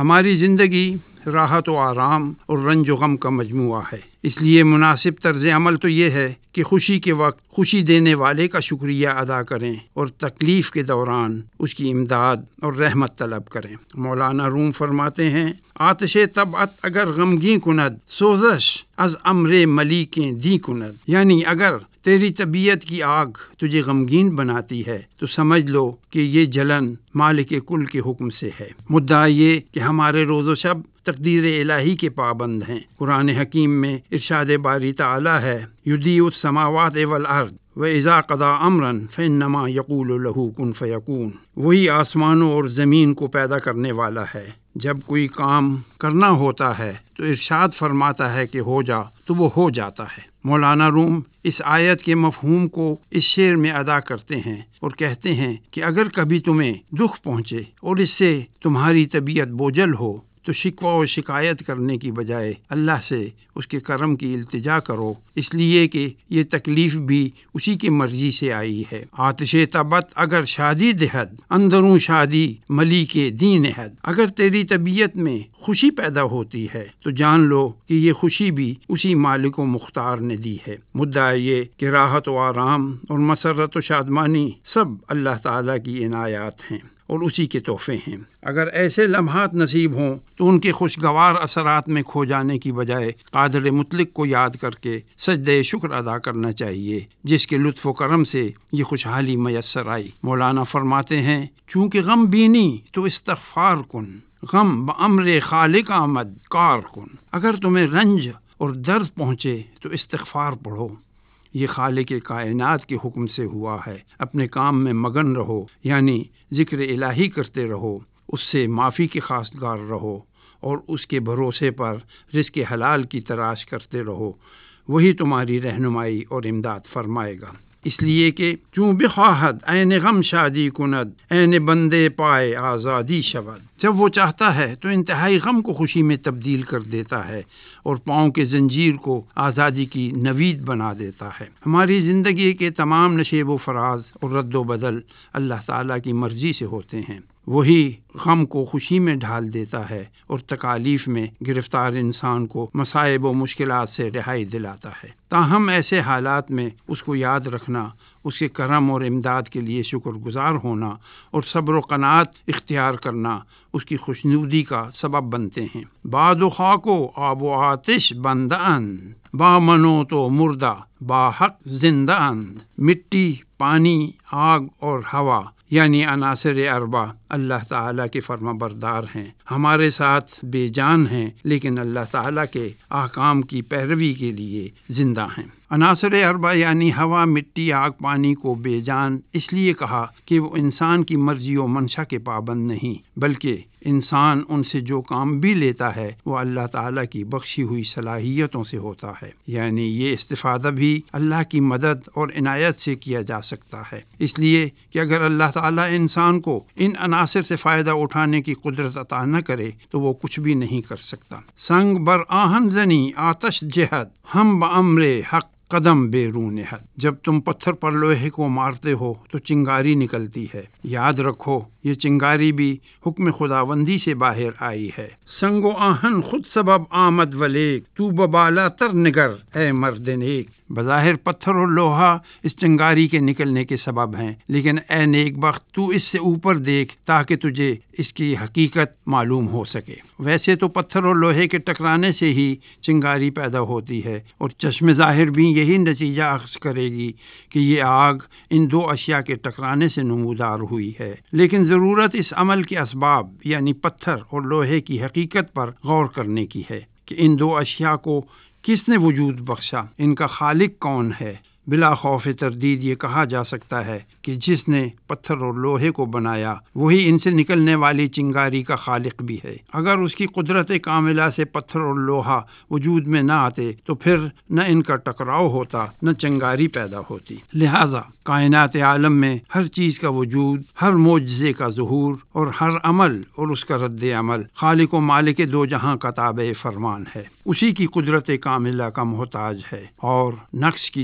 ہماری زندگی راحت و آرام اور رنج و غم کا مجموعہ ہے، اس لیے مناسب طرز عمل تو یہ ہے کہ خوشی کے وقت خوشی دینے والے کا شکریہ ادا کریں اور تکلیف کے دوران اس کی امداد اور رحمت طلب کریں۔ مولانا روم فرماتے ہیں، آتش طبعت اگر غمگین کند، سوزش از امر ملیکیں دی کند، یعنی اگر تیری طبیعت کی آگ تجھے غمگین بناتی ہے تو سمجھ لو کہ یہ جلن مالک کل کے حکم سے ہے۔ مدعا یہ کہ ہمارے روز و شب تقدیر الہی کے پابند ہیں۔ قرآن حکیم میں ارشاد باری تعالی ہے، یدیع السماوات والارض وَإِذَا قَضَىٰ أَمْرًا فَإِنَّمَا يَقُولُ لَهُ كُن فَيَكُونُ۔ وہی آسمانوں اور زمین کو پیدا کرنے والا ہے، جب کوئی کام کرنا ہوتا ہے تو ارشاد فرماتا ہے کہ ہو جا تو وہ ہو جاتا ہے۔ مولانا روم اس آیت کے مفہوم کو اس شعر میں ادا کرتے ہیں اور کہتے ہیں کہ اگر کبھی تمہیں دکھ پہنچے اور اس سے تمہاری طبیعت بوجھل ہو تو شکوہ و شکایت کرنے کی بجائے اللہ سے اس کے کرم کی التجا کرو، اس لیے کہ یہ تکلیف بھی اسی کی مرضی سے آئی ہے۔ آتش تبت اگر شادی دہد، اندروں شادی ملی کے دین حد۔ اگر تیری طبیعت میں خوشی پیدا ہوتی ہے تو جان لو کہ یہ خوشی بھی اسی مالک و مختار نے دی ہے۔ مدعا یہ کہ راحت و آرام اور مسرت و شادمانی سب اللہ تعالیٰ کی عنایات ہیں اور اسی کے تحفے ہیں۔ اگر ایسے لمحات نصیب ہوں تو ان کے خوشگوار اثرات میں کھو جانے کی بجائے قادر مطلق کو یاد کر کے سجدہ شکر ادا کرنا چاہیے، جس کے لطف و کرم سے یہ خوشحالی میسر آئی۔ مولانا فرماتے ہیں، چونکہ غم بینی تو استغفار کن، غم بامر خالق آمد کار کن۔ اگر تمہیں رنج اور درد پہنچے تو استغفار پڑھو، یہ خالق کائنات کے حکم سے ہوا ہے۔ اپنے کام میں مگن رہو، یعنی ذکر الہی کرتے رہو، اس سے معافی کے خواستگار رہو اور اس کے بھروسے پر رزق حلال کی تلاش کرتے رہو، وہی تمہاری رہنمائی اور امداد فرمائے گا۔ اس لیے کہ چوں بخواہد عین غم شادی کند، عین بندے پائے آزادی شود۔ جب وہ چاہتا ہے تو انتہائی غم کو خوشی میں تبدیل کر دیتا ہے اور پاؤں کے زنجیر کو آزادی کی نوید بنا دیتا ہے۔ ہماری زندگی کے تمام نشیب و فراز اور رد و بدل اللہ تعالیٰ کی مرضی سے ہوتے ہیں۔ وہی غم کو خوشی میں ڈھال دیتا ہے اور تکالیف میں گرفتار انسان کو مصائب و مشکلات سے رہائی دلاتا ہے۔ تاہم ایسے حالات میں اس کو یاد رکھنا، اس کے کرم اور امداد کے لیے شکر گزار ہونا اور صبر و قناعت اختیار کرنا اس کی خوشنودی کا سبب بنتے ہیں۔ باد و خاک و آب و آتش بندہ اند، با منو تو مردہ با حق زندہ اند۔ مٹی، پانی، آگ اور ہوا یعنی عناصر اربع اللہ تعالیٰ کے فرما بردار ہیں، ہمارے ساتھ بے جان ہیں لیکن اللہ تعالیٰ کے احکام کی پیروی کے لیے زندہ ہیں۔ عناصر اربع یعنی ہوا، مٹی، آگ، پانی کو بے جان اس لیے کہا کہ وہ انسان کی مرضی و منشا کے پابند نہیں، بلکہ انسان ان سے جو کام بھی لیتا ہے وہ اللہ تعالیٰ کی بخشی ہوئی صلاحیتوں سے ہوتا ہے، یعنی یہ استفادہ بھی اللہ کی مدد اور عنایت سے کیا جا سکتا ہے۔ اس لیے کہ اگر اللہ تعالیٰ انسان کو ان عناصر سے فائدہ اٹھانے کی قدرت عطا نہ کرے تو وہ کچھ بھی نہیں کر سکتا۔ سنگ بر آہن زنی آتش جہد، ہم بامر حق قدم بیرون حد۔ جب تم پتھر پر لوہے کو مارتے ہو تو چنگاری نکلتی ہے، یاد رکھو یہ چنگاری بھی حکم خداوندی سے باہر آئی ہے۔ سنگ و آہن خود سبب آمد ولیک، تو ببالا تر نگر اے مرد نیک۔ بظاہر پتھر اور لوہا اس چنگاری کے نکلنے کے سبب ہیں، لیکن اے نیک بخت تو اس سے اوپر دیکھ تاکہ تجھے اس کی حقیقت معلوم ہو سکے۔ ویسے تو پتھر اور لوہے کے ٹکرانے سے ہی چنگاری پیدا ہوتی ہے اور چشم ظاہر بھی یہی نتیجہ اخذ کرے گی کہ یہ آگ ان دو اشیاء کے ٹکرانے سے نمودار ہوئی ہے، لیکن ضرورت اس عمل کے اسباب یعنی پتھر اور لوہے کی حقیقت پر غور کرنے کی ہے کہ ان دو اشیاء کو کس نے وجود بخشا، ان کا خالق کون ہے۔ بلا خوف تردید یہ کہا جا سکتا ہے کہ جس نے پتھر اور لوہے کو بنایا وہی ان سے نکلنے والی چنگاری کا خالق بھی ہے۔ اگر اس کی قدرت کاملہ سے پتھر اور لوہا وجود میں نہ آتے تو پھر نہ ان کا ٹکراؤ ہوتا نہ چنگاری پیدا ہوتی۔ لہذا کائنات عالم میں ہر چیز کا وجود، ہر معجزے کا ظہور اور ہر عمل اور اس کا رد عمل خالق و مالک دو جہاں کا تابع فرمان ہے، اسی کی قدرت کاملہ کا محتاج ہے اور نقش کی طرح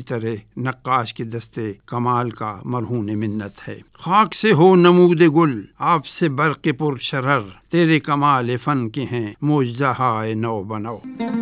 نقاش کے دستے کمال کا مرہون منت ہے۔ خاک سے ہو نمود گل آپ سے برق پر شرر، تیرے کمال فن کے ہیں معجزہ ہائے نو بنو۔